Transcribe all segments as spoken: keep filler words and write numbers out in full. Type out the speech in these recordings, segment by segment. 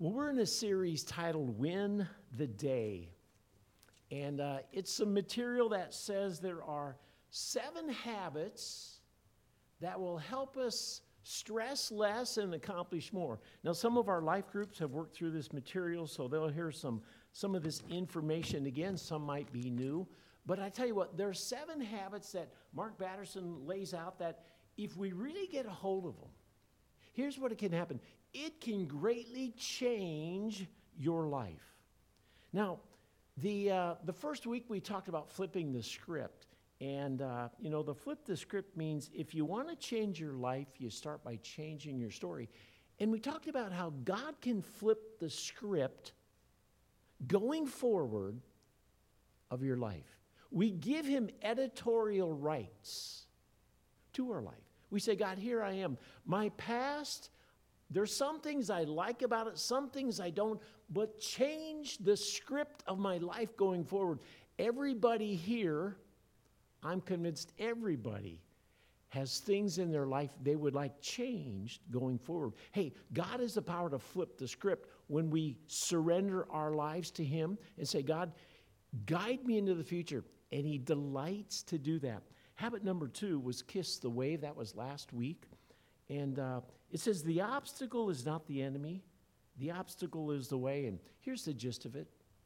Well, we're in a series titled Win the Day. And uh, it's some material that says there are seven habits that will help us stress less and accomplish more. Now, some of our life groups have worked through this material, so they'll hear some, some of this information again. Some might be new. But I tell you what, there are seven habits that Mark Batterson lays out that if we really get a hold of them, here's what it can happen. It can greatly change your life. Now, the uh, the first week we talked about flipping the script. And, uh, you know, the flip the script means if you want to change your life, you start by changing your story. And we talked about how God can flip the script going forward of your life. We give him editorial rights to our life. We say, God, here I am. My past, there's some things I like about it, some things I don't, but change the script of my life going forward. Everybody here, I'm convinced everybody has things in their life they would like changed going forward. Hey, God has the power to flip the script when we surrender our lives to him and say, God, guide me into the future. And he delights to do that. Habit number two was kiss the wave. That was last week. And uh, it says the obstacle is not the enemy. The obstacle is the way. And here's the gist of it.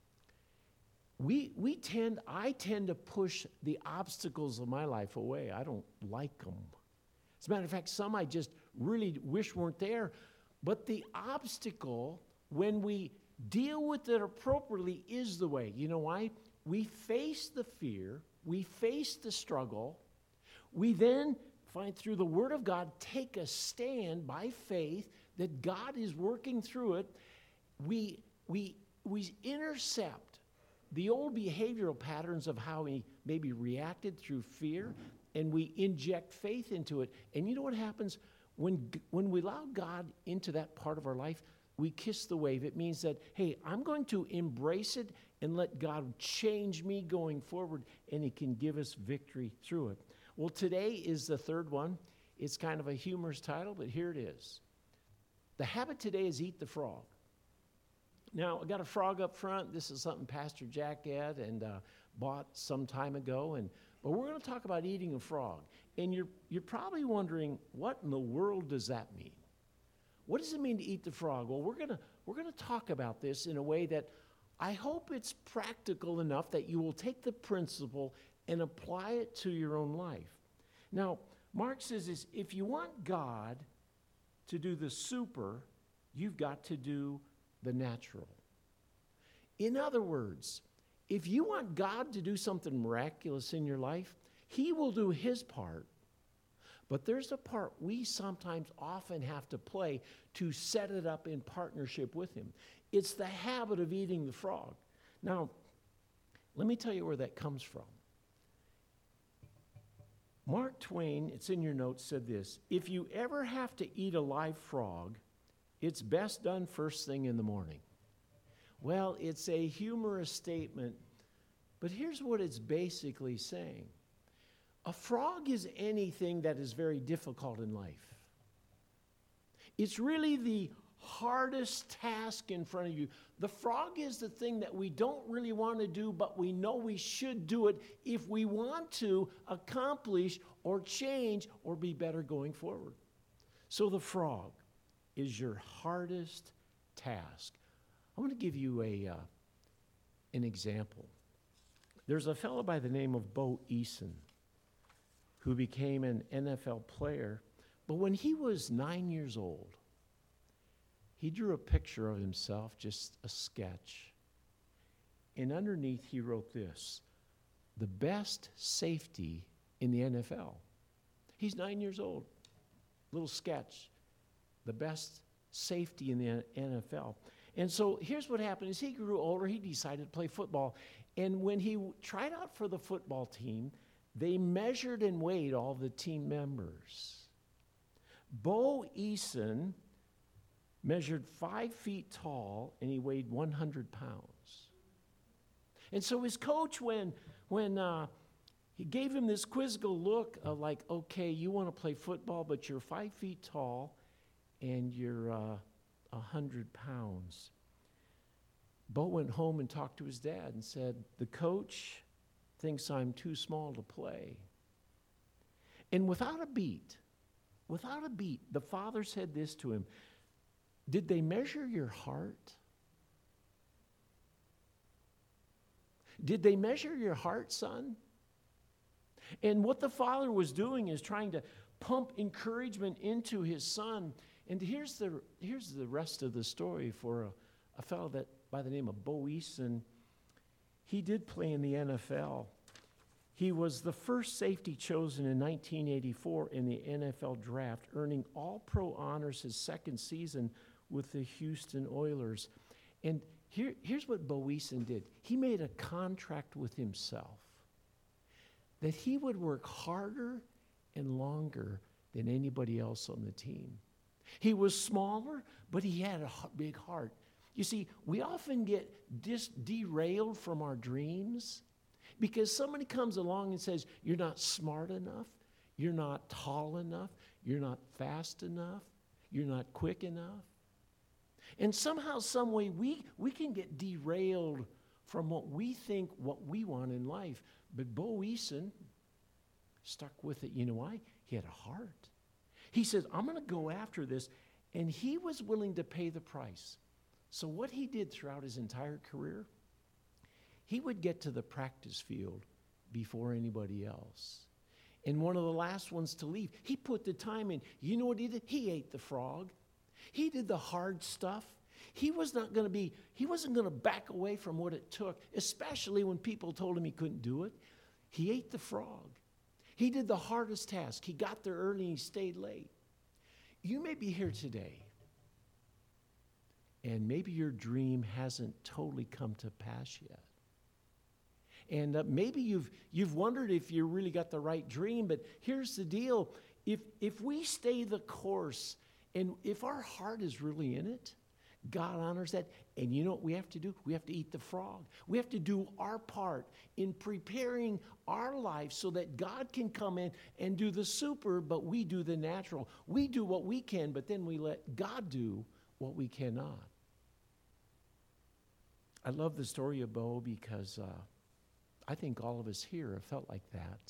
We we tend, I tend to push the obstacles of my life away. I don't like them. As a matter of fact, some I just really wish weren't there. But the obstacle, when we deal with it appropriately, is the way. You know why? We face the fear. We face the struggle. We then find through the Word of God, take a stand by faith that God is working through it. We, we, we intercept the old behavioral patterns of how we maybe reacted through fear, and we inject faith into it. And you know what happens? When, when we allow God into that part of our life, we kiss the wave. It means that, hey, I'm going to embrace it and let God change me going forward, and he can give us victory through it. Well, today is the third one. It's kind of a humorous title, but here it is. The habit today is eat the frog. Now, I got a frog up front. This is something Pastor Jack had and uh, bought some time ago. And but we're going to talk about eating a frog. And you're you're probably wondering, what in the world does that mean? What does it mean to eat the frog? Well, we're gonna we're gonna talk about this in a way that I hope it's practical enough that you will take the principle and apply it to your own life. Now, Mark says this, if you want God to do the super, you've got to do the natural. In other words, if you want God to do something miraculous in your life, he will do his part. But there's a part we sometimes often have to play to set it up in partnership with him. It's the habit of eating the frog. Now, let me tell you where that comes from. Mark Twain, it's in your notes, said this, if you ever have to eat a live frog, it's best done first thing in the morning. Well, it's a humorous statement, but here's what it's basically saying. A frog is anything that is very difficult in life. It's really the hardest task in front of you. The frog is the thing that we don't really want to do, but we know we should do it if we want to accomplish or change or be better going forward. So the frog is your hardest task. I want to give you a uh, an example. There's a fellow by the name of Bo Eason who became an N F L player, but when he was nine years old, he drew a picture of himself, just a sketch. And underneath he wrote this, the best safety in the N F L. He's nine years old, little sketch, the best safety in the N F L. And so here's what happened. As he grew older, he decided to play football. And when he tried out for the football team, they measured and weighed all the team members. Bo Eason measured five feet tall, and he weighed one hundred pounds. And so his coach, when, when uh, he gave him this quizzical look of like, okay, you want to play football, but you're five feet tall, and you're uh, a hundred pounds. Bo went home and talked to his dad and said, the coach thinks I'm too small to play. And without a beat, without a beat, the father said this to him, did they measure your heart? Did they measure your heart, son? And what the father was doing is trying to pump encouragement into his son. And here's the, here's the rest of the story for a, a fellow that by the name of Bo Eason. He did play in the N F L. He was the first safety chosen in nineteen eighty-four in the N F L draft, earning All-Pro honors his second season with the Houston Oilers. And here, here's what Bo Eason did. He made a contract with himself that he would work harder and longer than anybody else on the team. He was smaller, but he had a big heart. You see, we often get dis- derailed from our dreams because somebody comes along and says, you're not smart enough, you're not tall enough, you're not fast enough, you're not quick enough. And somehow, some way, we, we can get derailed from what we think, what we want in life. But Bo Eason stuck with it. You know why? He had a heart. He says, I'm going to go after this. And he was willing to pay the price. So what he did throughout his entire career, he would get to the practice field before anybody else. And one of the last ones to leave, he put the time in. You know what he did? He ate the frog. He did the hard stuff. He was not going to be, he wasn't going to back away from what it took, especially when people told him he couldn't do it. He ate the frog. He did the hardest task. He got there early and he stayed late. You may be here today, and maybe your dream hasn't totally come to pass yet. And uh, maybe you've you've wondered if you really got the right dream, but here's the deal. If if we stay the course, and if our heart is really in it, God honors that. And you know what we have to do? We have to eat the frog. We have to do our part in preparing our life so that God can come in and do the super, but we do the natural. We do what we can, but then we let God do what we cannot. I love the story of Bo because uh, I think all of us here have felt like that.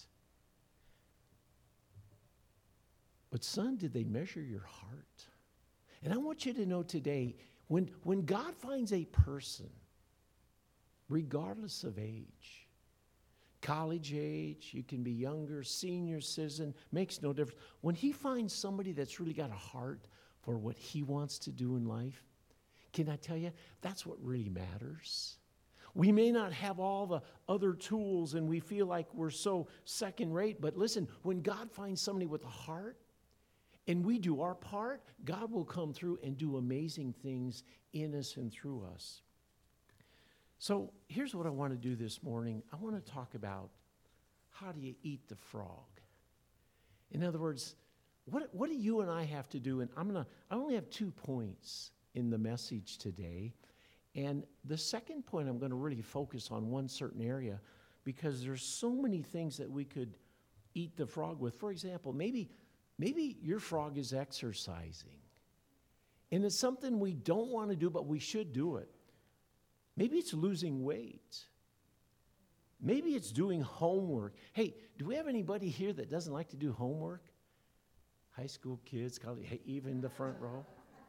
But son, did they measure your heart? And I want you to know today, when, when God finds a person, regardless of age, college age, you can be younger, senior citizen, makes no difference. When he finds somebody that's really got a heart for what he wants to do in life, can I tell you, that's what really matters. We may not have all the other tools and we feel like we're so second rate, but listen, when God finds somebody with a heart, and we do our part, God will come through and do amazing things in us and through us. So here's what I want to do this morning. I want to talk about how do you eat the frog? In other words, what, what do you and I have to do? And I'm gonna, I only have two points in the message today. And the second point, I'm going to really focus on one certain area because there's so many things that we could eat the frog with. For example, maybe Maybe your frog is exercising, and it's something we don't want to do, but we should do it. Maybe it's losing weight. Maybe it's doing homework. Hey, do we have anybody here that doesn't like to do homework? High school kids, college, hey, even the front row.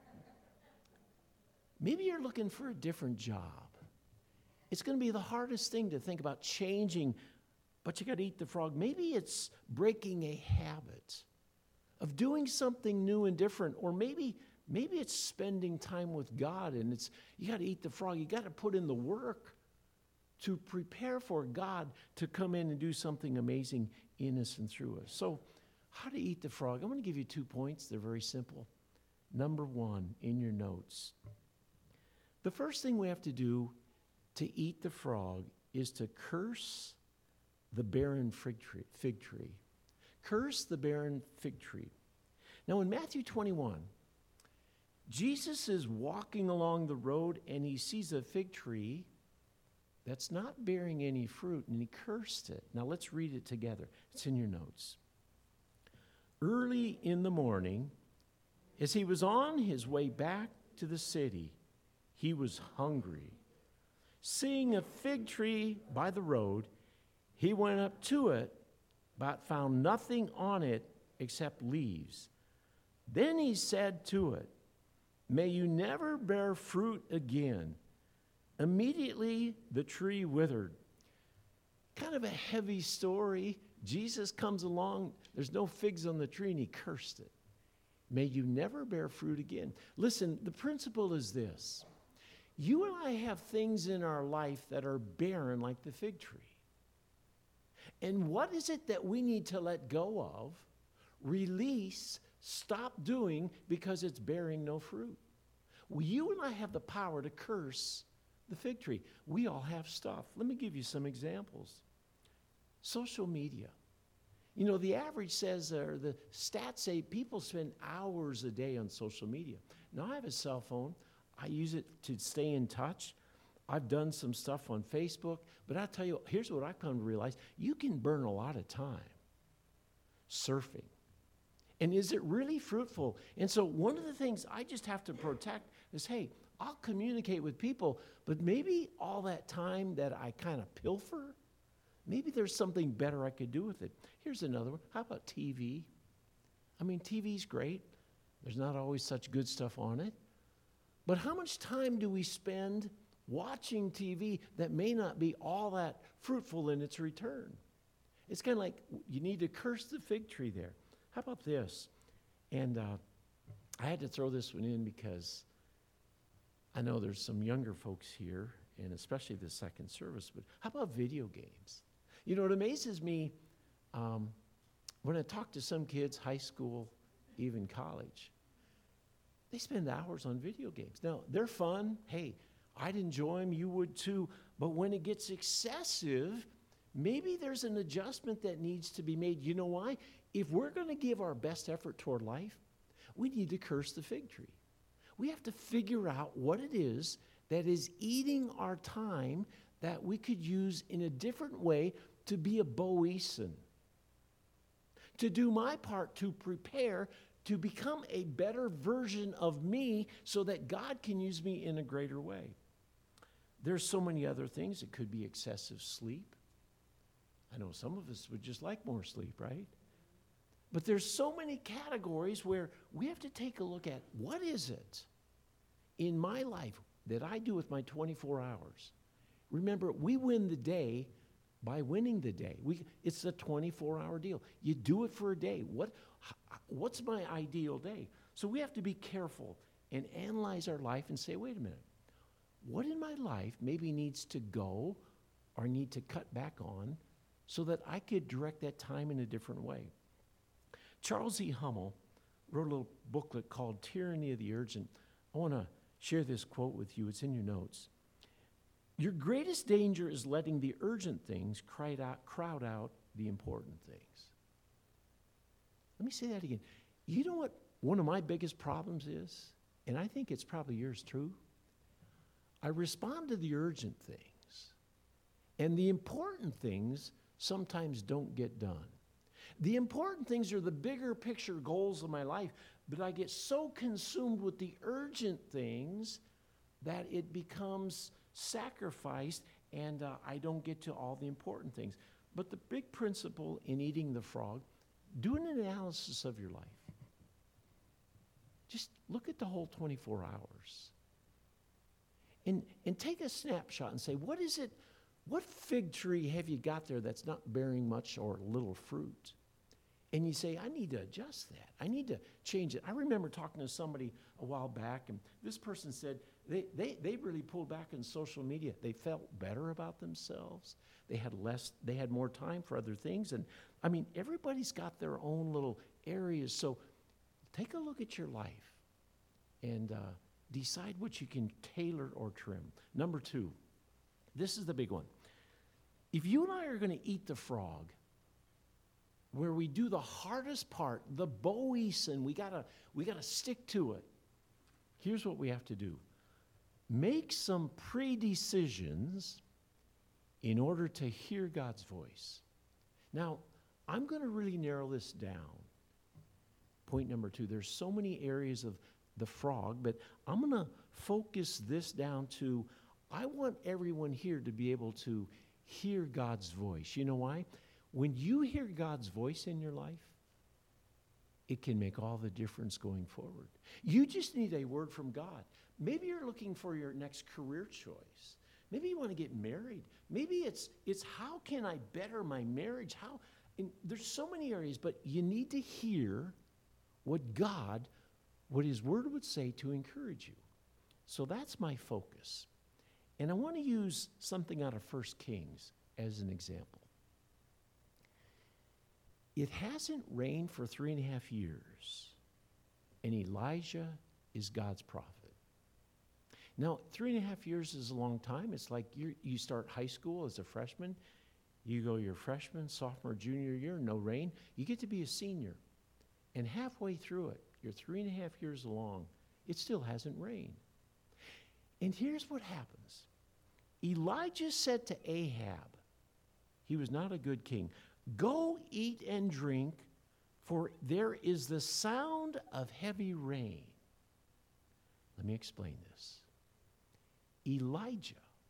Maybe you're looking for a different job. It's going to be the hardest thing to think about changing, but you got to eat the frog. Maybe it's breaking a habit of doing something new and different, or maybe maybe it's spending time with God, and it's you got to eat the frog. You got to put in the work to prepare for God to come in and do something amazing in us and through us. So, how to eat the frog? I'm going to give you two points. They're very simple. Number one, in your notes, the first thing we have to do to eat the frog is to curse the barren fig tree. Fig tree. Curse the barren fig tree. Now in Matthew twenty-one, Jesus is walking along the road and he sees a fig tree that's not bearing any fruit, and he cursed it. Now let's read it together. It's in your notes. Early in the morning, as he was on his way back to the city. He was hungry. Seeing a fig tree by the road, he went up to it, but found nothing on it except leaves. Then he said to it, "May you never bear fruit again." Immediately the tree withered. Kind of a heavy story. Jesus comes along, there's no figs on the tree, and he cursed it. May you never bear fruit again. Listen, the principle is this. You and I have things in our life that are barren like the fig tree. And what is it that we need to let go of, release, stop doing because it's bearing no fruit? Well, you and I have the power to curse the fig tree. We all have stuff. Let me give you some examples. Social media. You know, the average says, or the stats say, people spend hours a day on social media. Now, I have a cell phone. I use it to stay in touch. I've done some stuff on Facebook. But I tell you, here's what I've come to realize. You can burn a lot of time surfing. And is it really fruitful? And so one of the things I just have to protect is, hey, I'll communicate with people, but maybe all that time that I kind of pilfer, maybe there's something better I could do with it. Here's another one. How about T V? I mean, T V's great. There's not always such good stuff on it. But how much time do we spend watching T V that may not be all that fruitful in its return? It's kind of like you need to curse the fig tree there. How about this? And uh, I had to throw this one in because I know there's some younger folks here, and especially the second service, but how about video games? You know, it amazes me um, when I talk to some kids, high school, even college, they spend hours on video games. Now, they're fun. Hey, I'd enjoy them. You would too. But when it gets excessive, maybe there's an adjustment that needs to be made. You know why? If we're going to give our best effort toward life, we need to curse the fig tree. We have to figure out what it is that is eating our time that we could use in a different way to be a Boeson. To do my part to prepare to become a better version of me so that God can use me in a greater way. There's so many other things. It could be excessive sleep. I know some of us would just like more sleep, right? But there's so many categories where we have to take a look at what is it in my life that I do with my twenty-four hours. Remember, we win the day by winning the day. We, it's a twenty-four hour deal. You do it for a day. What, what's my ideal day? So we have to be careful and analyze our life and say, wait a minute, what in my life maybe needs to go or need to cut back on so that I could direct that time in a different way? Charles E. Hummel wrote a little booklet called Tyranny of the Urgent. I want to share this quote with you. It's in your notes. Your greatest danger is letting the urgent things crowd out, crowd out the important things. Let me say that again. You know what one of my biggest problems is? And I think it's probably yours too. I respond to the urgent things. And the important things sometimes don't get done. The important things are the bigger picture goals of my life, but I get so consumed with the urgent things that it becomes sacrificed and uh, I don't get to all the important things. But the big principle in eating the frog, do an analysis of your life. Just look at the whole twenty-four hours. And, and take a snapshot and say, what is it, what fig tree have you got there that's not bearing much or little fruit? And you say, I need to adjust that. I need to change it. I remember talking to somebody a while back, and this person said they, they, they really pulled back on social media. They felt better about themselves. They had less, they had more time for other things. And I mean, everybody's got their own little areas. So take a look at your life and uh, decide what you can tailor or trim. Number two, this is the big one. If you and I are going to eat the frog, where we do the hardest part, the Boeson, we gotta we gotta stick to it. Here's what we have to do. Make some pre-decisions in order to hear God's voice. Now, I'm going to really narrow this down. Point number two, there's so many areas of the frog, but I'm going to focus this down to, I want everyone here to be able to hear God's voice. You know why? When you hear God's voice in your life, it can make all the difference going forward. You just need a word from God. Maybe you're looking for your next career choice. Maybe you want to get married. Maybe it's it's how can I better my marriage? How and there's so many areas, but you need to hear what God, what his word would say to encourage you. So that's my focus. And I want to use something out of First Kings as an example. It hasn't rained for three and a half years, and Elijah is God's prophet. Now, three and a half years is a long time. It's like you you start high school as a freshman. You go your freshman, sophomore, junior year, no rain. You get to be a senior. And halfway through it, you're three and a half years along, it still hasn't rained. And here's what happens. Elijah said to Ahab, he was not a good king, "Go eat and drink, for there is the sound of heavy rain." Let me explain this. Elijah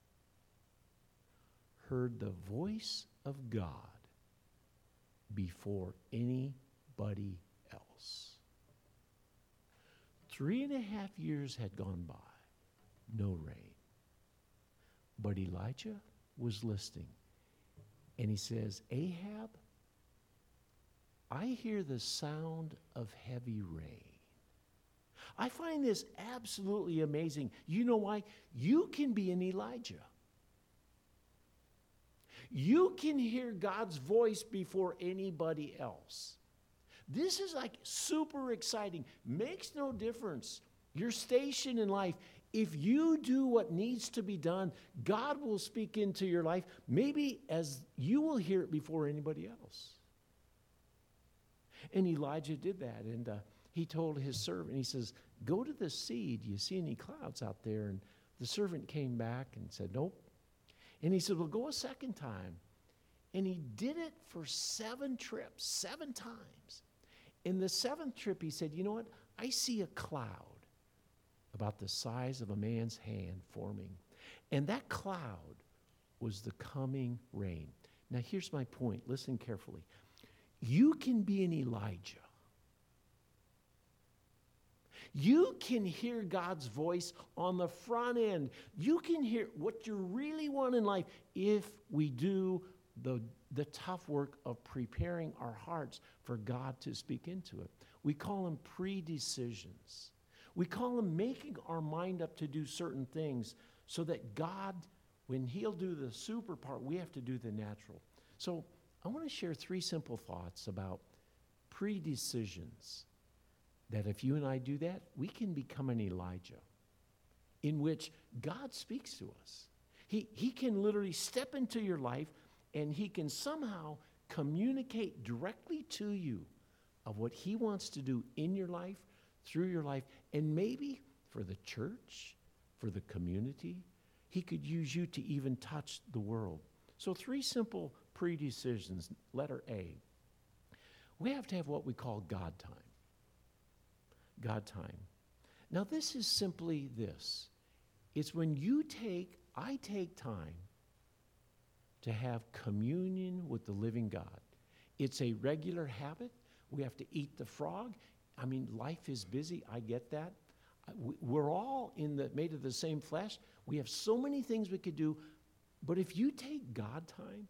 heard the voice of God before anybody else. Three and a half years had gone by, no rain. But Elijah was listening. And he says, "Ahab, I hear the sound of heavy rain." I find this absolutely amazing. You know why? You can be an Elijah. You can hear God's voice before anybody else. This is like super exciting. Makes no difference. Your station in life, if you do what needs to be done, God will speak into your life, maybe as you will hear it before anybody else. And Elijah did that, and uh, he told his servant, he says, "Go to the sea. Do you see any clouds out there?" And the servant came back and said, "Nope." And he said, "Well, go a second time." And he did it for seven trips, seven times. In the seventh trip, he said, "You know what? I see a cloud about the size of a man's hand forming." And that cloud was the coming rain. Now, here's my point. Listen carefully. You can be an Elijah. You can hear God's voice on the front end. You can hear what you really want in life if we do the, the tough work of preparing our hearts for God to speak into it. We call them pre-decisions. We call them making our mind up to do certain things so that God, when he'll do the super part, we have to do the natural. So I want to share three simple thoughts about pre-decisions. That if you and I do that, we can become an Elijah in which God speaks to us. He, he can literally step into your life and he can somehow communicate directly to you of what he wants to do in your life, through your life, and maybe for the church, for the community. He could use you to even touch the world. So three simple pre-decisions. Letter A. We have to have what we call God time. God time. Now, this is simply this. It's when you take, I take time to have communion with the living God. It's a regular habit. We have to eat the frog. I mean, life is busy. I get that. We're all in the made of the same flesh. We have so many things we could do. But if you take God time,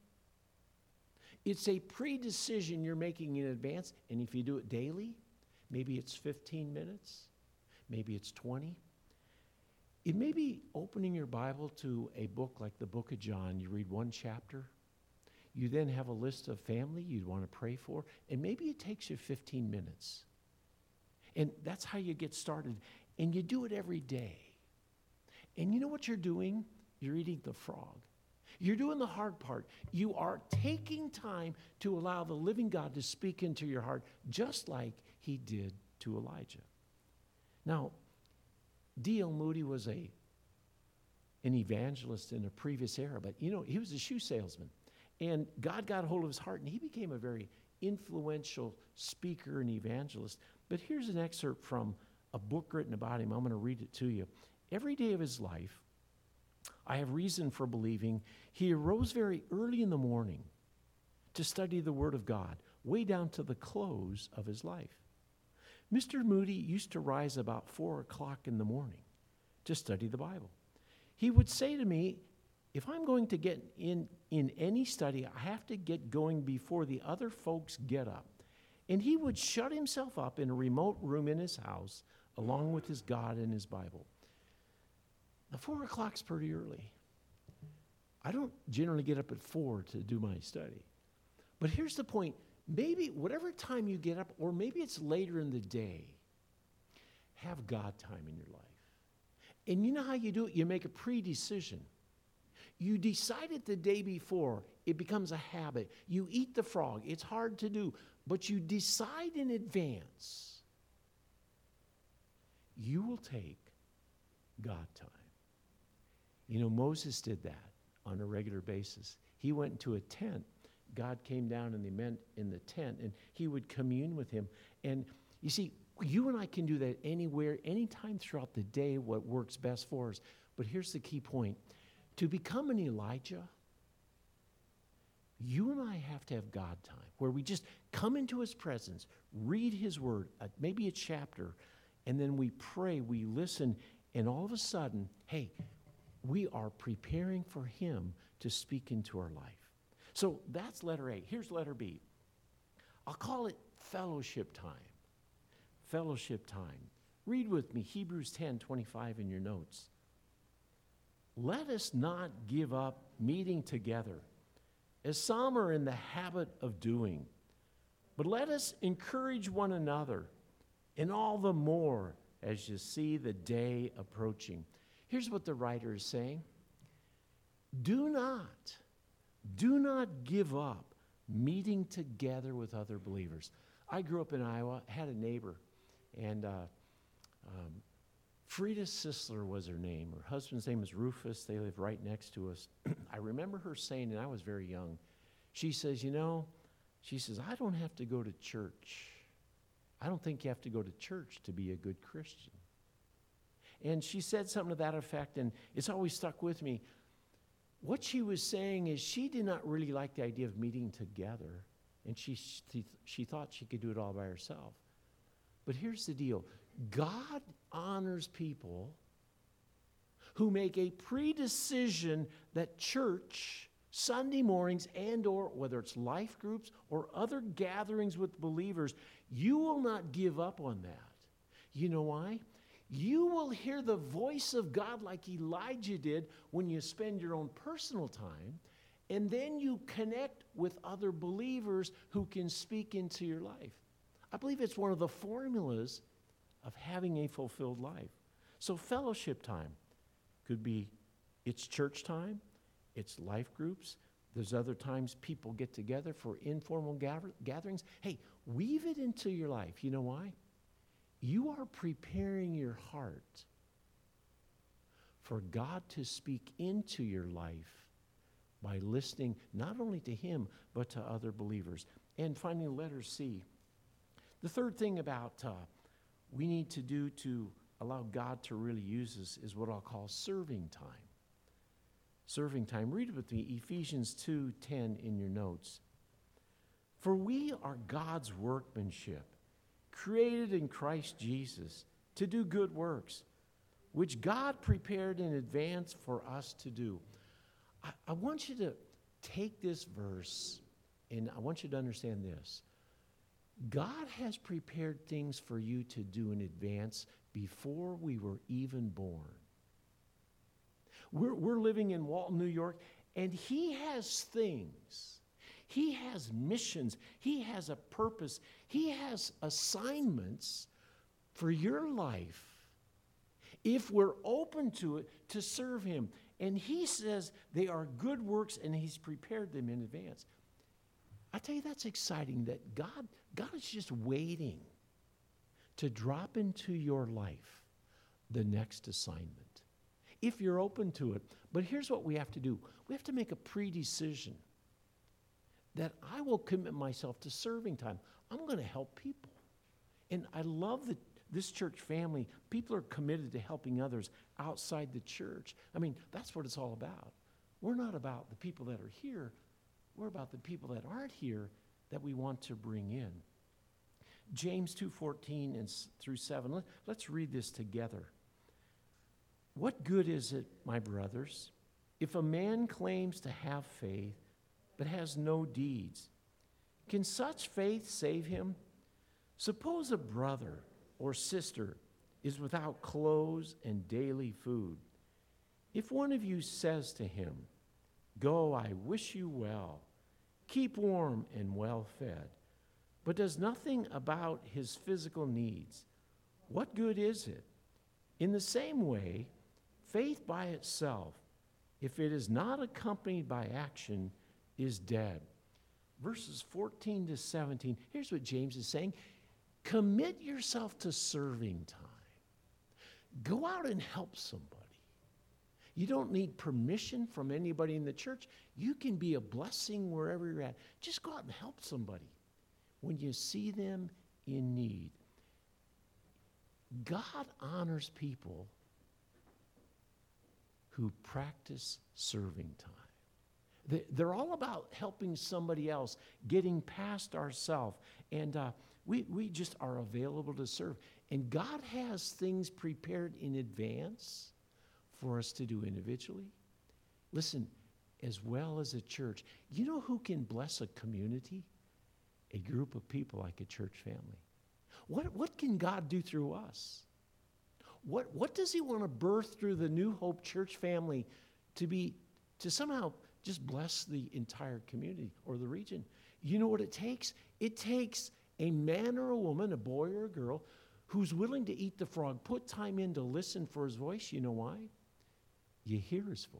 it's a pre-decision you're making in advance. And if you do it daily, maybe it's fifteen minutes, maybe it's twenty. It may be opening your Bible to a book like the book of John. You read one chapter. You then have a list of family you'd want to pray for, and maybe it takes you fifteen minutes. And that's how you get started. And you do it every day. And you know what you're doing? You're eating the frog. You're doing the hard part. You are taking time to allow the living God to speak into your heart, just like he did to Elijah. Now, D L Moody was a an evangelist in a previous era, but you know, he was a shoe salesman. And God got a hold of his heart, and he became a very influential speaker and evangelist. But here's an excerpt from a book written about him. I'm going to read it to you. Every day of his life, I have reason for believing he arose very early in the morning to study the Word of God, way down to the close of his life. Mister Moody used to rise about four o'clock in the morning to study the Bible. He would say to me, if I'm going to get in, in any study, I have to get going before the other folks get up. And he would shut himself up in a remote room in his house, along with his God and his Bible. Now, four o'clock's pretty early. I don't generally get up at four to do my study. But here's the point. Maybe whatever time you get up, or maybe it's later in the day, have God time in your life. And you know how you do it? You make a pre-decision. You decide it the day before. It becomes a habit. You eat the frog. It's hard to do, but you decide in advance. You will take God time. You know, Moses did that on a regular basis. He went into a tent. God came down and they met in the tent, and he would commune with him. And you see, you and I can do that anywhere, anytime throughout the day, what works best for us. But here's the key point. To become an Elijah, you and I have to have God time, where we just come into his presence, read his word, uh, maybe a chapter, and then we pray, we listen, and all of a sudden, hey, we are preparing for him to speak into our life. So that's letter A. Here's letter B. I'll call it fellowship time. Fellowship time. Read with me Hebrews ten twenty-five in your notes. Let us not give up meeting together, as some are in the habit of doing, but let us encourage one another, and all the more as you see the day approaching. Here's what the writer is saying. Do not, do not give up meeting together with other believers. I grew up in Iowa, had a neighbor, and uh, um, Frida Sisler was her name. Her husband's name is Rufus. They lived right next to us. I remember her saying, and I was very young, she says, you know, she says, I don't have to go to church. I don't think you have to go to church to be a good Christian. And she said something to that effect, and it's always stuck with me. What she was saying is she did not really like the idea of meeting together, and she, she, she thought she could do it all by herself. But here's the deal. God honors people who make a pre-decision that church, Sunday mornings, and or whether it's life groups or other gatherings with believers, you will not give up on that. You know why? You will hear the voice of God like Elijah did when you spend your own personal time, and then you connect with other believers who can speak into your life. I believe it's one of the formulas of having a fulfilled life. So fellowship time could be, it's church time, it's life groups. There's other times people get together for informal gather- gatherings. Hey, weave it into your life. You know why? You are preparing your heart for God to speak into your life by listening not only to him, but to other believers. And finally, letter C. The third thing about uh, we need to do to allow God to really use us is what I'll call serving time. Serving time. Read it with me, Ephesians two ten in your notes. For we are God's workmanship, created in Christ Jesus to do good works, which God prepared in advance for us to do. I, I want you to take this verse, and I want you to understand this. God has prepared things for you to do in advance before we were even born. We're, we're living in Walton, New York, and he has things. He has missions. He has a purpose. He has assignments for your life if we're open to it to serve him. And he says they are good works, and he's prepared them in advance. I tell you, that's exciting that God, God is just waiting to drop into your life the next assignment, if you're open to it. But here's what we have to do. We have to make a pre-decision that I will commit myself to serving time. I'm going to help people. And I love the, this church family, people are committed to helping others outside the church. I mean, that's what it's all about. We're not about the people that are here. We're about the people that aren't here that we want to bring in. James two fourteen and through seven. Let, let's read this together. What good is it, my brothers, if a man claims to have faith but has no deeds? Can such faith save him? Suppose a brother or sister is without clothes and daily food. If one of you says to him, "Go, I wish you well, keep warm and well fed," but does nothing about his physical needs, what good is it? In the same way, faith by itself, if it is not accompanied by action, is dead. Verses fourteen to seventeen, here's what James is saying. Commit yourself to serving time. Go out and help somebody. You don't need permission from anybody in the church. You can be a blessing wherever you're at. Just go out and help somebody when you see them in need. God honors people who practice serving time. They're all about helping somebody else, getting past ourselves. And uh, we, we just are available to serve. And God has things prepared in advance for us to do individually. Listen, as well as a church. You know who can bless a community? A group of people like a church family. What, what can God do through us? What, what does he want to birth through the New Hope church family to be, to somehow just bless the entire community or the region? You know what it takes? It takes a man or a woman, a boy or a girl, who's willing to eat the frog, put time in to listen for his voice. You know why? You hear his voice.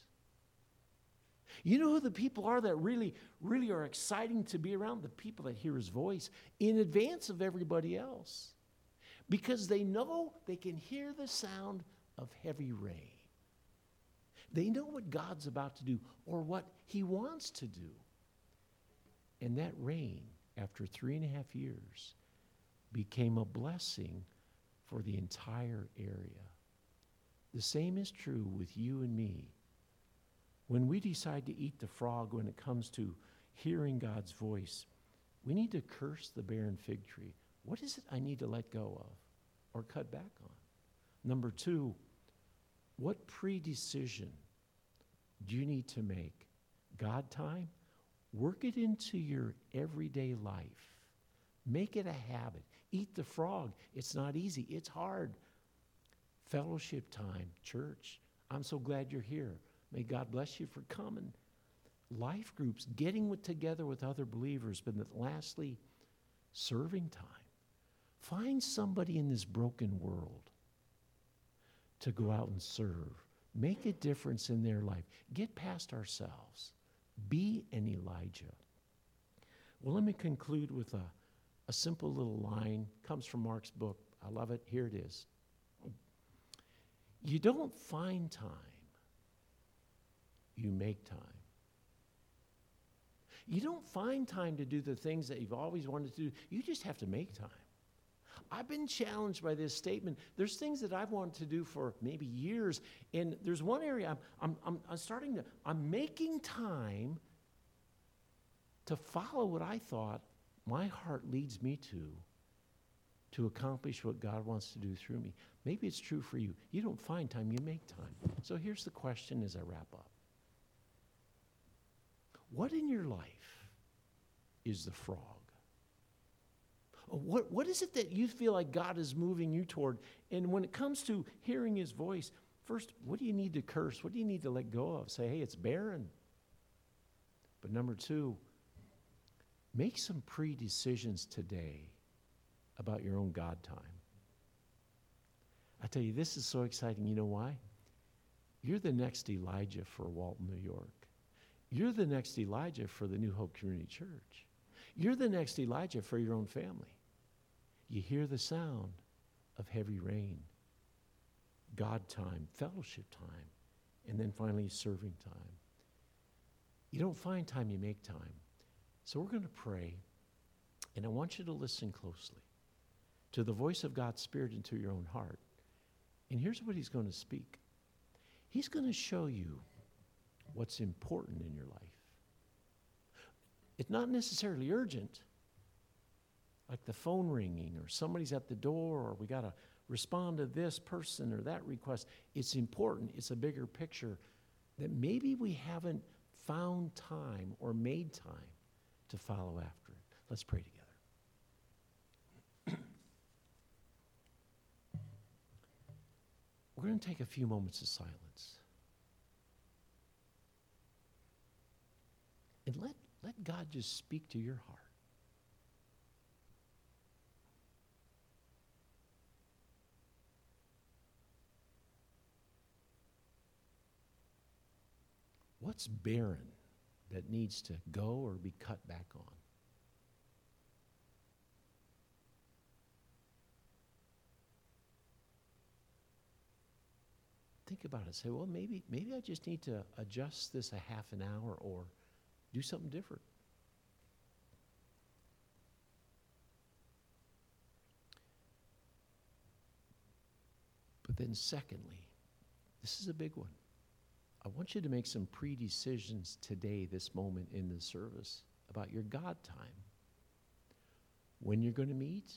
You know who the people are that really, really are exciting to be around? The people that hear his voice in advance of everybody else. Because they know they can hear the sound of heavy rain. They know what God's about to do or what he wants to do. And that rain, after three and a half years, became a blessing for the entire area. The same is true with you and me. When we decide to eat the frog when it comes to hearing God's voice, we need to curse the barren fig tree. What is it I need to let go of or cut back on? Number two, what pre-decision do you need to make? God time? Work it into your everyday life. Make it a habit. Eat the frog. It's not easy. It's hard. Fellowship time, church. I'm so glad you're here. May God bless you for coming. Life groups, getting with, together with other believers. But lastly, serving time. Find somebody in this broken world to go out and serve. Make a difference in their life. Get past ourselves. Be an Elijah. Well, let me conclude with a, a simple little line. Comes from Mark's book. I love it. Here it is. You don't find time. You make time. You don't find time to do the things that you've always wanted to do. You just have to make time. I've been challenged by this statement. There's things that I've wanted to do for maybe years, and there's one area I'm, I'm, I'm, I'm starting to, I'm making time to follow what I thought my heart leads me to, to accomplish what God wants to do through me. Maybe it's true for you. You don't find time, you make time. So here's the question as I wrap up. What in your life is the frog? What, what is it that you feel like God is moving you toward? And when it comes to hearing his voice, first, what do you need to curse? What do you need to let go of? Say, hey, it's barren. But number two, make some pre-decisions today about your own God time. I tell you, this is so exciting. You know why? You're the next Elijah for Walton, New York. You're the next Elijah for the New Hope Community Church. You're the next Elijah for your own family. You hear the sound of heavy rain, God time, fellowship time, and then finally serving time. You don't find time, you make time. So we're going to pray, and I want you to listen closely. to the voice of God's Spirit into your own heart. And here's what he's going to speak. He's going to show you what's important in your life. It's not necessarily urgent, like the phone ringing or somebody's at the door or we got to respond to this person or that request. It's important. It's a bigger picture that maybe we haven't found time or made time to follow after it. Let's pray together. We're going to take a few moments of silence. And let, let God just speak to your heart. What's barren that needs to go or be cut back on? Think about it. Say, well, maybe, maybe I just need to adjust this a half an hour or do something different. But then secondly, this is a big one. I want you to make some pre-decisions today, this moment in the service, about your God time. When you're going to meet,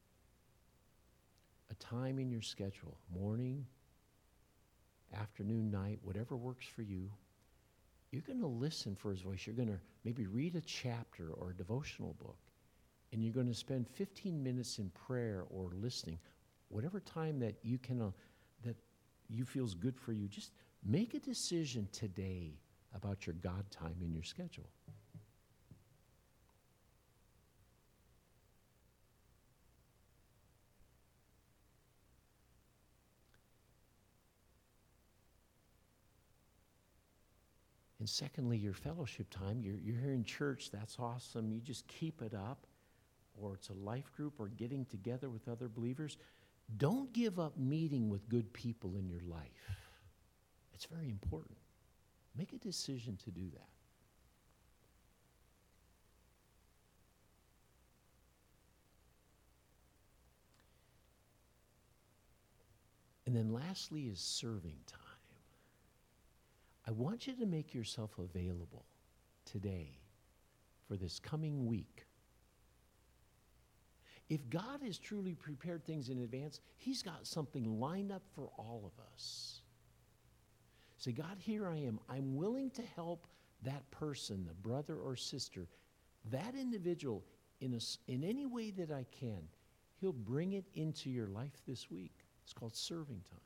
a time in your schedule, morning, afternoon, night, whatever works for you. You're going to listen for his voice. You're going to maybe read a chapter or a devotional book, and you're going to spend fifteen minutes in prayer or listening. Whatever time that you can, uh, that you feels good for you, just make a decision today about your God time in your schedule. And secondly, your fellowship time. You're, you're here in church. That's awesome. You just keep it up. Or it's a life group or getting together with other believers. Don't give up meeting with good people in your life. It's very important. Make a decision to do that. And then lastly is serving time. I want you to make yourself available today for this coming week. If God has truly prepared things in advance, he's got something lined up for all of us. Say, God, here I am. I'm willing to help that person, the brother or sister, that individual in, a, in any way that I can. He'll bring it into your life this week. It's called serving time.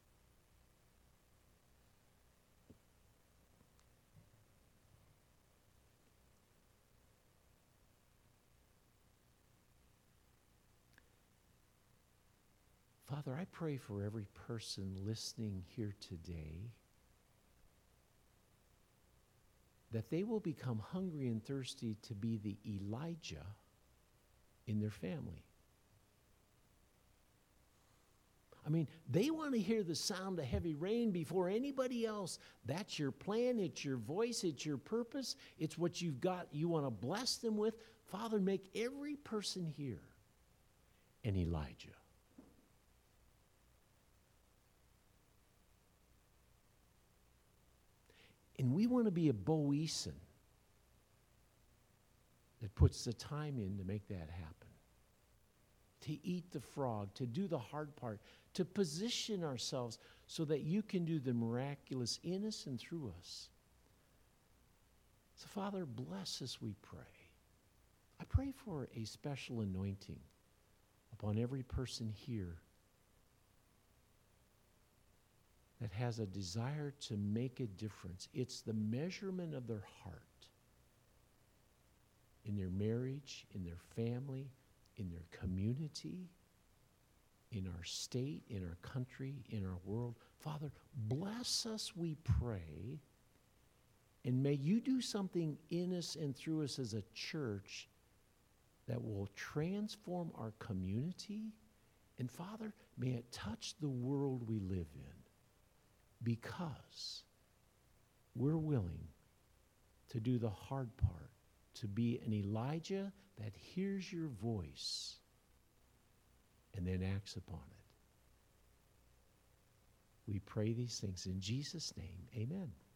Father, I pray for every person listening here today that they will become hungry and thirsty to be the Elijah in their family. I mean, they want to hear the sound of heavy rain before anybody else. That's your plan, it's your voice, it's your purpose, it's what you've got, you want to bless them with. Father, make every person here an Elijah. And we want to be a Bo Eason that puts the time in to make that happen. To eat the frog, to do the hard part, to position ourselves so that you can do the miraculous in us and through us. So, Father, bless us, we pray. I pray for a special anointing upon every person here that has a desire to make a difference. It's the measurement of their heart in their marriage, in their family, in their community, in our state, in our country, in our world. Father, bless us, we pray, and may you do something in us and through us as a church that will transform our community. And Father, may it touch the world we live in. Because we're willing to do the hard part, to be an Elijah that hears your voice and then acts upon it. We pray these things in Jesus' name. Amen.